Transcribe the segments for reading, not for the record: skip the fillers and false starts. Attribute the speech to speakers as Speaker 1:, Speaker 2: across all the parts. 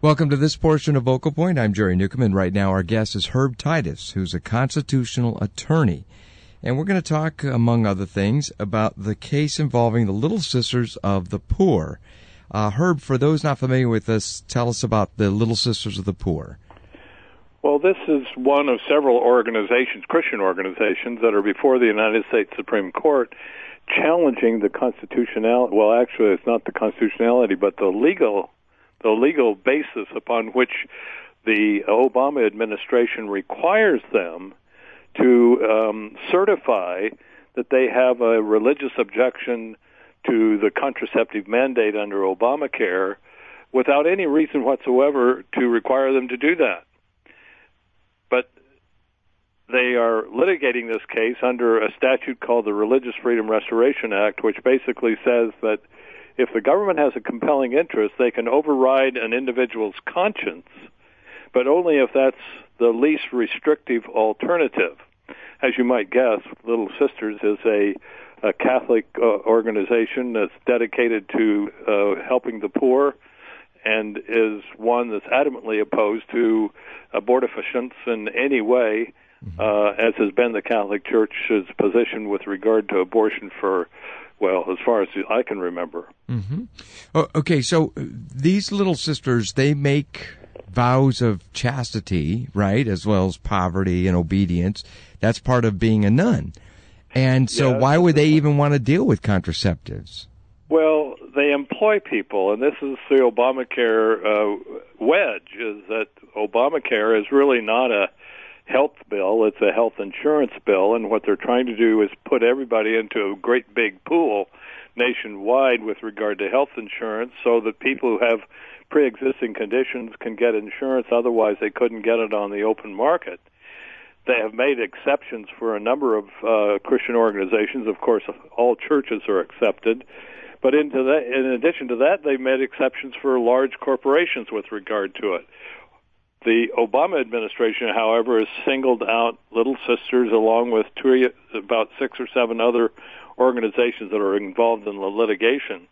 Speaker 1: Welcome to this portion of Vocal Point. I'm Jerry Newcomb, and right now our guest is Herb Titus, who's a constitutional attorney. And we're going to talk, among other things, about the case involving the Little Sisters of the Poor. Herb, for those not familiar with this, tell us about the Little Sisters of the Poor.
Speaker 2: Well, this is one of several organizations, Christian organizations, that are before the United States Supreme Court challenging the constitutionality. Well, actually, it's not the constitutionality, but the legal basis upon which the Obama administration requires them to certify that they have a religious objection to the contraceptive mandate under Obamacare without any reason whatsoever to require them to do that. But they are litigating this case under a statute called the Religious Freedom Restoration Act, which basically says that if the government has a compelling interest, they can override an individual's conscience, but only if that's the least restrictive alternative. As you might guess, Little Sisters is a Catholic organization that's dedicated to helping the poor and is one that's adamantly opposed to abortifacients in any way, as has been the Catholic Church's position with regard to abortion for, well, as far as I can remember.
Speaker 1: Mm-hmm. Okay, so these Little Sisters, they make vows of chastity, right, as well as poverty and obedience. That's part of being a nun. And so why would they even want to deal with contraceptives?
Speaker 2: Well, they employ people, and this is the Obamacare wedge, is that Obamacare is really not a health bill, it's a health insurance bill, and what they're trying to do is put everybody into a great big pool nationwide with regard to health insurance so that people who have pre-existing conditions can get insurance, otherwise they couldn't get it on the open market. They have made exceptions for a number of Christian organizations. Of course, all churches are accepted. But in addition to that, they've made exceptions for large corporations with regard to it. The Obama administration, however, has singled out Little Sisters along with about 6 or 7 other organizations that are involved in the litigation,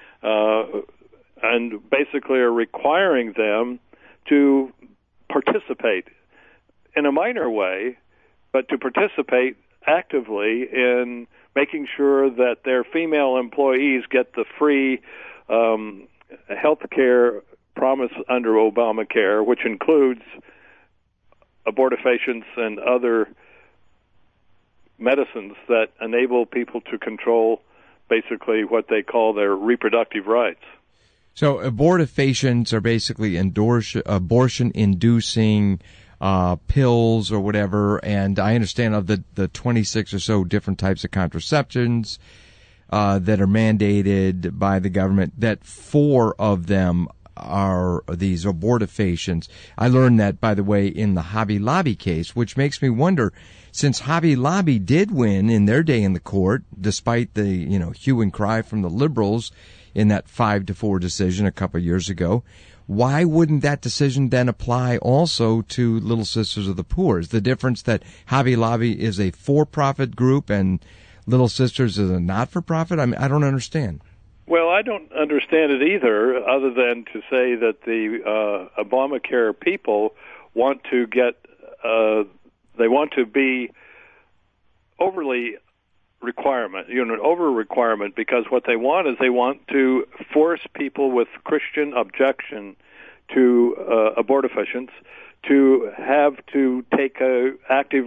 Speaker 2: and basically are requiring them to participate in a minor way, but to participate actively in making sure that their female employees get the free health care promise under Obamacare, which includes abortifacients and other medicines that enable people to control basically what they call their reproductive rights.
Speaker 1: So abortifacients are basically abortion-inducing pills or whatever, and I understand of the 26 or so different types of contraceptions that are mandated by the government, that 4 of them are these abortifacients. I learned that, by the way, in the Hobby Lobby case, which makes me wonder, since Hobby Lobby did win in their day in the court, despite the hue and cry from the liberals in that 5-4 decision a couple of years ago, why wouldn't that decision then apply also to Little Sisters of the Poor? Is the difference that Hobby Lobby is a for-profit group and Little Sisters is a not-for-profit? I mean, I don't understand.
Speaker 2: Well, I don't understand it either, other than to say that the Obamacare people want to they want to be overly over requirement, because what they want is they want to force people with Christian objection to abortifacients to have to take an active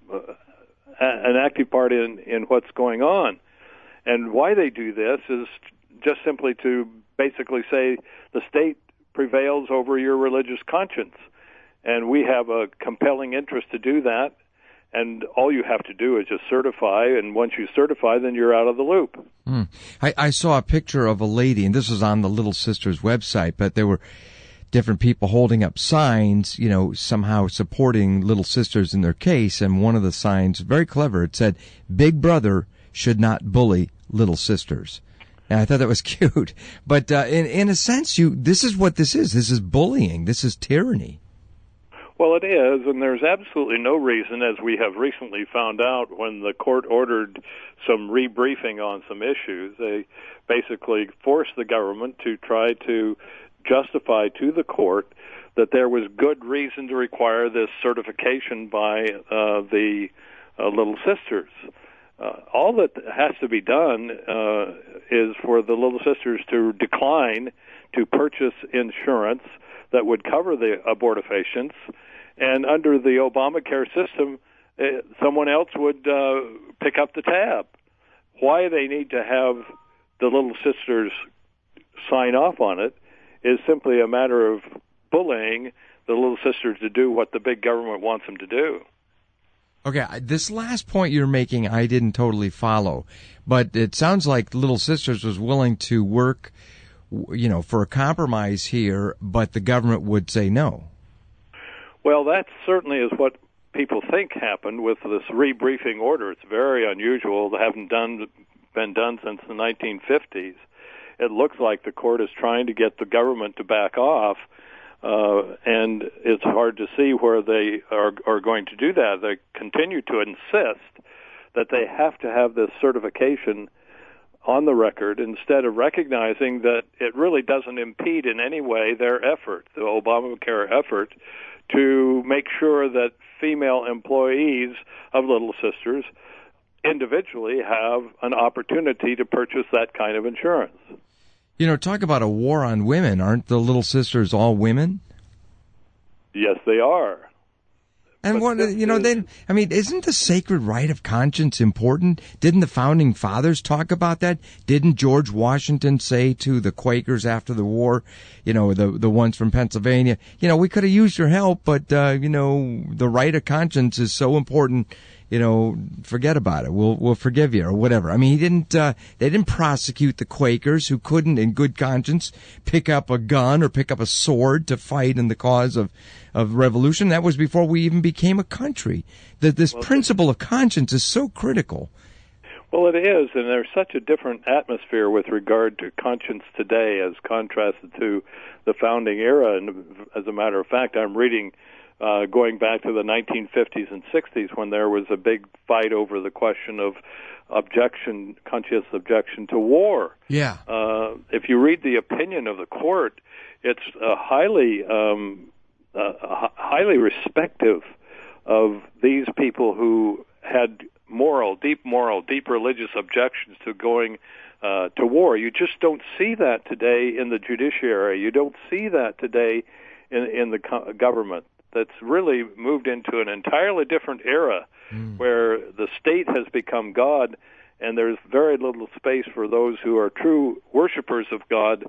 Speaker 2: part in what's going on. And why they do this is just simply to basically say the state prevails over your religious conscience. And we have a compelling interest to do that. And all you have to do is just certify, and once you certify, then you're out of the loop.
Speaker 1: I saw a picture of a lady, and this was on the Little Sisters website, but there were different people holding up signs, somehow supporting Little Sisters in their case, and one of the signs, very clever, it said, "Big Brother should not bully Little Sisters." And I thought that was cute. But in a sense, this is what this is. This is bullying. This is tyranny.
Speaker 2: Well, it is, and there's absolutely no reason, as we have recently found out when the court ordered some rebriefing on some issues. They basically forced the government to try to justify to the court that there was good reason to require this certification by the Little Sisters. All that has to be done is for the Little Sisters to decline to purchase insurance that would cover the abortifacients, and under the Obamacare system, someone else would pick up the tab. Why they need to have the Little Sisters sign off on it is simply a matter of bullying the Little Sisters to do what the big government wants them to do.
Speaker 1: Okay, this last point you're making I didn't totally follow, but it sounds like Little Sisters was willing to work, for a compromise here, but the government would say no.
Speaker 2: Well, that certainly is what people think happened with this rebriefing order. It's very unusual. They haven't been done since the 1950s. It looks like the court is trying to get the government to back off, and it's hard to see where they are going to do that. They continue to insist that they have to have this certification on the record instead of recognizing that it really doesn't impede in any way their effort, the Obamacare effort, to make sure that female employees of Little Sisters individually have an opportunity to purchase that kind of insurance.
Speaker 1: Talk about a war on women. Aren't the Little Sisters all women?
Speaker 2: Yes, they are.
Speaker 1: And isn't the sacred right of conscience important? Didn't the founding fathers talk about that? Didn't George Washington say to the Quakers after the war, the ones from Pennsylvania, we could have used your help, but, the right of conscience is so important, forget about it. We'll forgive you or whatever. I mean, they didn't prosecute the Quakers who couldn't in good conscience pick up a gun or pick up a sword to fight in the cause of revolution. That was before we even became a country. This principle of conscience is so critical.
Speaker 2: Well, it is, and there's such a different atmosphere with regard to conscience today as contrasted to the founding era. And as a matter of fact, I'm reading going back to the 1950s and 60s when there was a big fight over the question of conscious objection to war.
Speaker 1: Yeah.
Speaker 2: If you read the opinion of the court, it's highly respective of these people who had deep religious objections to going to war. You just don't see that today in the judiciary. You don't see that today in the government. That's really moved into an entirely different era where the state has become God, and there's very little space for those who are true worshipers of God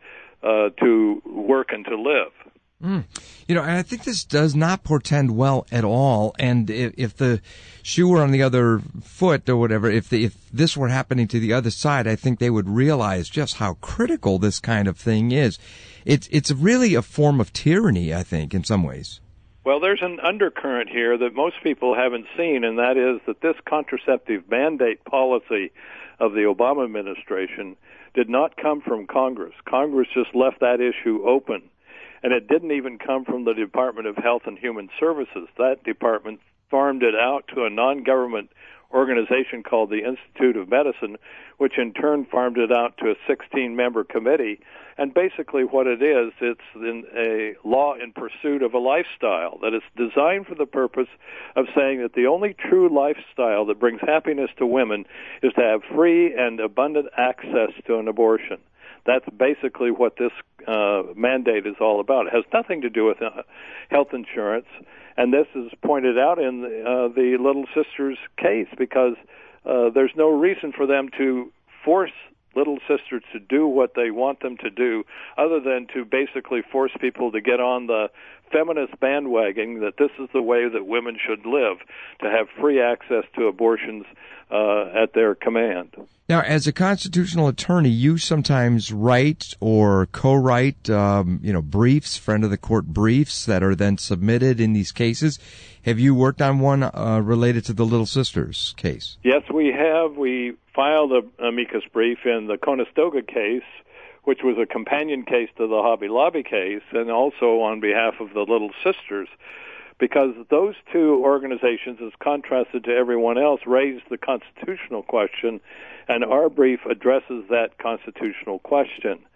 Speaker 2: to work and to live.
Speaker 1: And I think this does not portend well at all. And if the shoe were on the other foot or whatever, if this were happening to the other side, I think they would realize just how critical this kind of thing is. It's really a form of tyranny, I think, in some ways.
Speaker 2: Well, there's an undercurrent here that most people haven't seen, and that is that this contraceptive mandate policy of the Obama administration did not come from Congress. Congress just left that issue open. And it didn't even come from the Department of Health and Human Services. That department farmed it out to a non-government organization called the Institute of Medicine, which in turn farmed it out to a 16-member committee. And basically what it is, it's a law in pursuit of a lifestyle that is designed for the purpose of saying that the only true lifestyle that brings happiness to women is to have free and abundant access to an abortion. That's basically what this mandate is all about. It has nothing to do with health insurance, and this is pointed out in the Little Sisters case because there's no reason for them to force Little Sisters to do what they want them to do other than to basically force people to get on the feminist bandwagon that this is the way that women should live, to have free access to abortions at their command.
Speaker 1: Now, as a constitutional attorney, you sometimes write or co-write, briefs, friend of the court briefs that are then submitted in these cases. Have you worked on one related to the Little Sisters case?
Speaker 2: Yes, we have. We filed an amicus brief in the Conestoga case, which was a companion case to the Hobby Lobby case, and also on behalf of the Little Sisters, because those two organizations, as contrasted to everyone else, raised the constitutional question, and our brief addresses that constitutional question.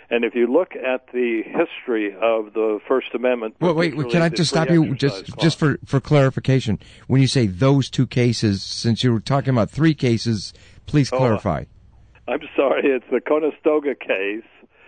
Speaker 2: And if you look at the history of the First Amendment...
Speaker 1: Wait, can I just stop you just for clarification? When you say those two cases, since you were talking about three cases, please clarify.
Speaker 2: I'm sorry, it's the Conestoga case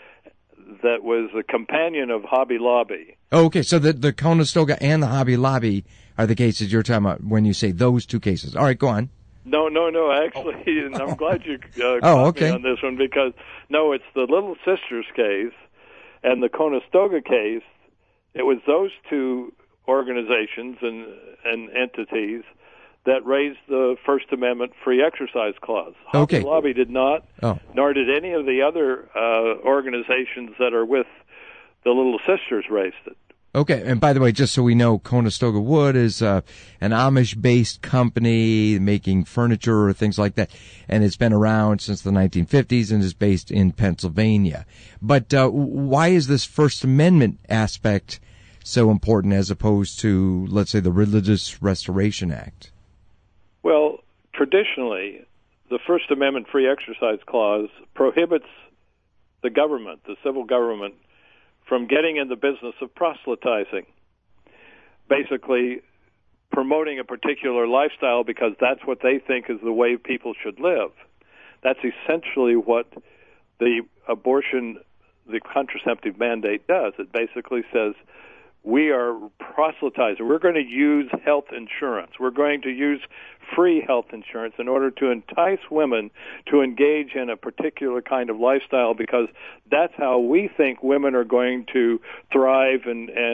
Speaker 2: that was a companion of Hobby Lobby.
Speaker 1: Oh, okay, so the Conestoga and the Hobby Lobby are the cases you're talking about when you say those two cases. All right, go on.
Speaker 2: No, actually, and I'm glad you caught me on this one, because, no, it's the Little Sisters case and the Conestoga case. It was those two organizations and entities that raised the First Amendment free exercise clause. Hobby Lobby did not, nor did any of the other organizations that are with the Little Sisters raised it.
Speaker 1: Okay, and by the way, just so we know, Conestoga Wood is an Amish-based company making furniture or things like that, and it's been around since the 1950s and is based in Pennsylvania. But why is this First Amendment aspect so important as opposed to, let's say, the Religious Restoration Act?
Speaker 2: Well, traditionally, the First Amendment free exercise clause prohibits the government, the civil government, from getting in the business of proselytizing, basically promoting a particular lifestyle because that's what they think is the way people should live. That's essentially what the contraceptive mandate does. It basically says, we are proselytizing. We're going to use health insurance. We're going to use free health insurance in order to entice women to engage in a particular kind of lifestyle, because that's how we think women are going to thrive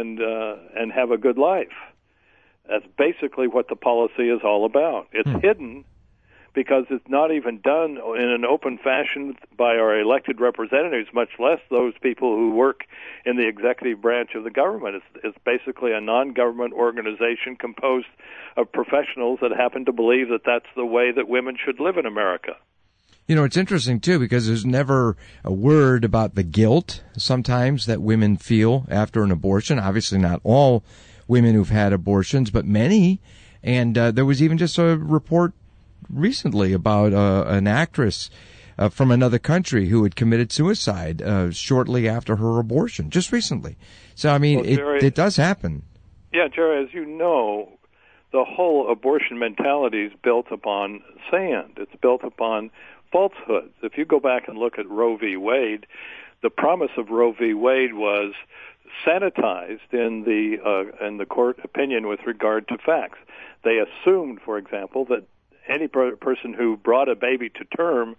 Speaker 2: and have a good life. That's basically what the policy is all about. It's hidden because it's not even done in an open fashion by our elected representatives, much less those people who work in the executive branch of the government. It's basically a non-government organization composed of professionals that happen to believe that that's the way that women should live in America.
Speaker 1: You know, it's interesting, too, because there's never a word about the guilt sometimes that women feel after an abortion. Obviously not all women who've had abortions, but many. And there was even just a report recently about an actress from another country who had committed suicide shortly after her abortion, just recently. So, I mean, Jerry, it does happen.
Speaker 2: Yeah, Jerry, as you know, the whole abortion mentality is built upon sand. It's built upon falsehoods. If you go back and look at Roe v. Wade, the promise of Roe v. Wade was sanitized in the court opinion with regard to facts. They assumed, for example, that any person who brought a baby to term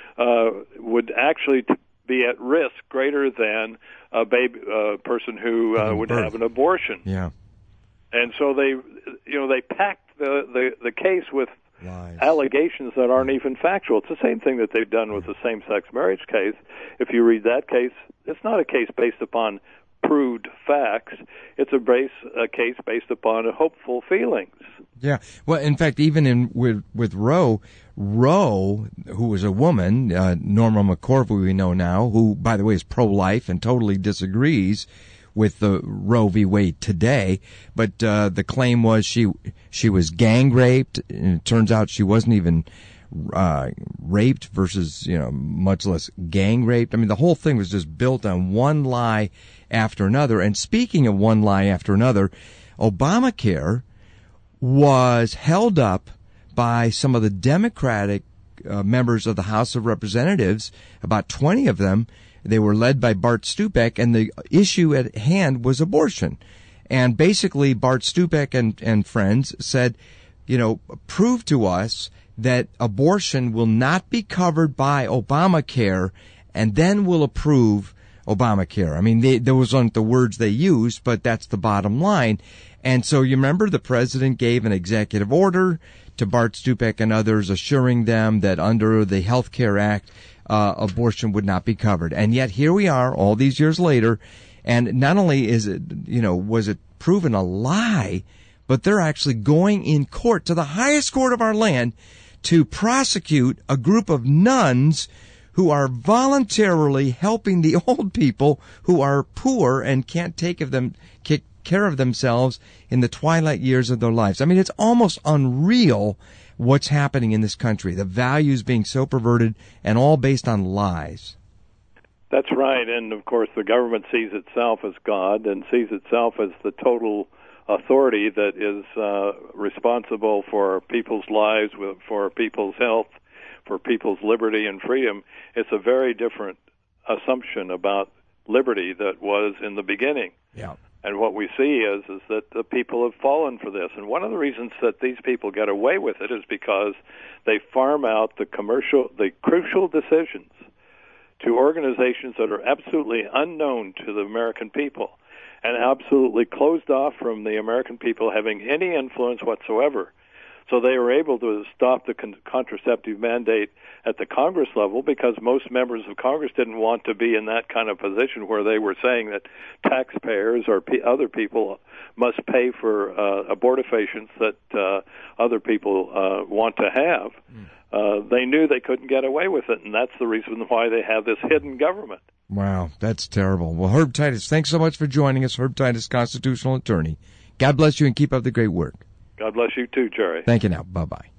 Speaker 2: would actually be at risk greater than a person who would have an abortion.
Speaker 1: Yeah.
Speaker 2: And so they packed the case with
Speaker 1: lies,
Speaker 2: allegations that aren't even factual. It's the same thing that they've done with the same-sex marriage case. If you read that case, it's not a case based upon proved facts. It's a case based upon hopeful feelings.
Speaker 1: Yeah. Well, in fact, even with Roe, who was a woman, Norma McCorvey, we know now, who, by the way, is pro-life and totally disagrees with the Roe v. Wade today, but the claim was she was gang raped, and it turns out she wasn't even raped versus, much less gang raped. I mean, the whole thing was just built on one lie after another. And speaking of one lie after another, Obamacare was held up by some of the Democratic members of the House of Representatives, about 20 of them. They were led by Bart Stupak, and the issue at hand was abortion. And basically, Bart Stupak and friends said, prove to us that abortion will not be covered by Obamacare, and then we'll approve Obamacare. I mean, those aren't the words they used, but that's the bottom line. And so you remember the president gave an executive order to Bart Stupak and others, assuring them that under the Health Care Act, abortion would not be covered. And yet here we are all these years later, and not only is it, was it proven a lie, but they're actually going in court to the highest court of our land to prosecute a group of nuns who are voluntarily helping the old people who are poor and can't take care of themselves in the twilight years of their lives. I mean, it's almost unreal what's happening in this country. The values being so perverted and all based on lies.
Speaker 2: That's right, and of course the government sees itself as God and sees itself as the total authority that is responsible for people's lives, for people's health, for people's liberty and freedom. It's a very different assumption about liberty that was in the beginning.
Speaker 1: Yeah.
Speaker 2: And what we see is that the people have fallen for this. And one of the reasons that these people get away with it is because they farm out the crucial decisions to organizations that are absolutely unknown to the American people and absolutely closed off from the American people having any influence whatsoever. So they were able to stop the contraceptive mandate at the Congress level because most members of Congress didn't want to be in that kind of position where they were saying that taxpayers or other people must pay for abortifacients that other people want to have. They knew they couldn't get away with it, and that's the reason why they have this hidden government.
Speaker 1: Wow, that's terrible. Well, Herb Titus, thanks so much for joining us. Herb Titus, constitutional attorney. God bless you and keep up the great work.
Speaker 2: God bless you too, Jerry.
Speaker 1: Thank you now. Bye-bye.